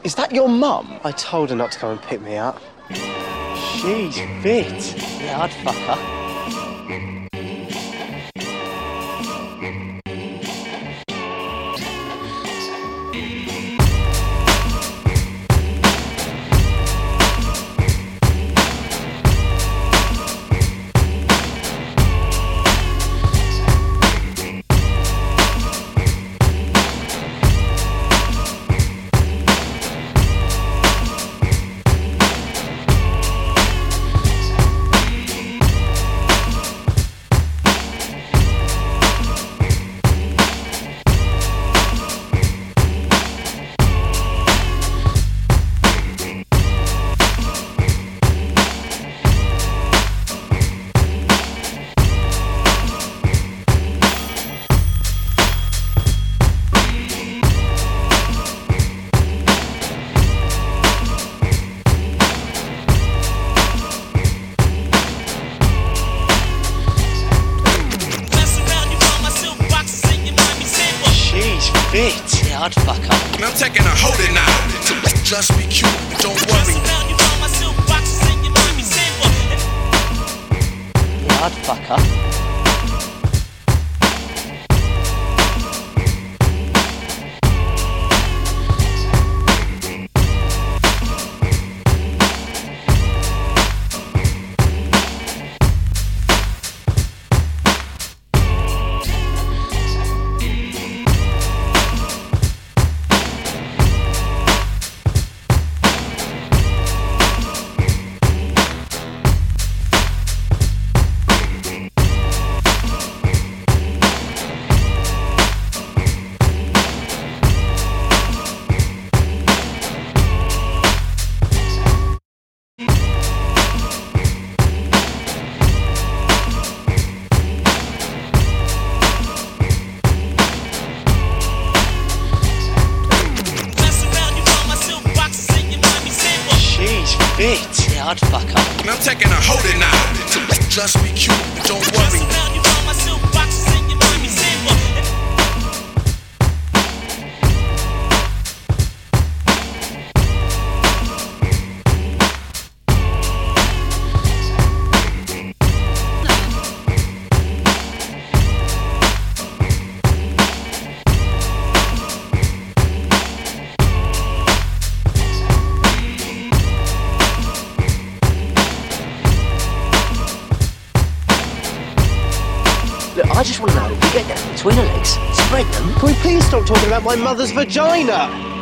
Is that your mum? I told her not to come and pick me up. She's fit. Yeah, I'd fuck her. Yeah, I'd fuck her. And I'm taking a holding now. So just be cute, don't worry. Yeah, I'd fuck her. Fit. Yeah, I'd fuck her. And I'm taking a holding now. So just be cute, don't worry. Look, I just want to know if you get down between her legs, spread them. Can we please stop talking about my mother's vagina?